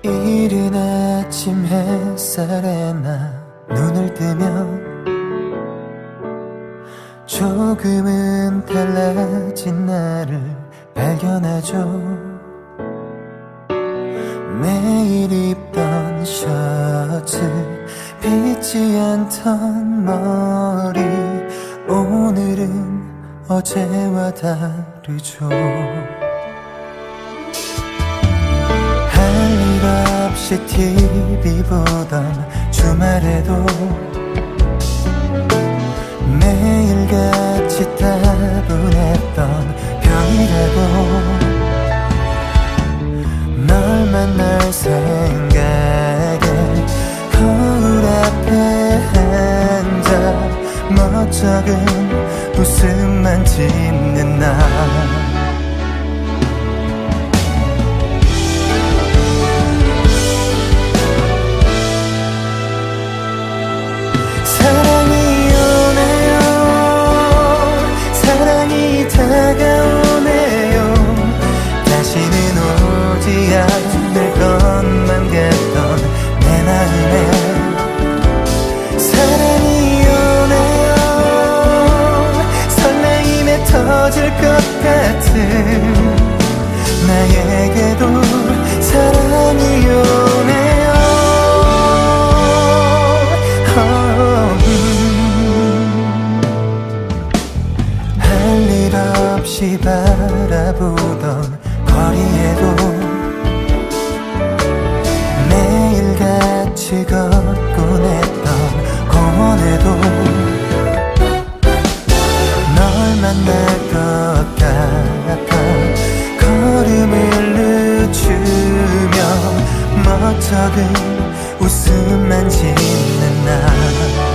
이른 아침 햇살에 나 눈을 뜨면 조금은 달라진 나를 발견하죠. 매일 입던 셔츠, 빗지 않던 머리, 오늘은 어제와 다르죠. 할 일 없이 TV 보던 주말에도 매일같이 따분했던 평일에도 널 만날 생각에 거울 앞에 앉아 멋쩍은 웃음만 짓는 나. 사랑이 오네요. 사랑이 다가오네요. 다시는 오지 않을 것만 같던 내 마음에 사랑이 오네요. 설레임에 터질 것 같은 나에게도 사랑이 오네요. 할 일 없이 바라보던 거리에도 매일같이 걷곤 했던 공원에도 널 만날 것 같아 걸음을 늦추며 멋쩍은 웃음만 짓는 나.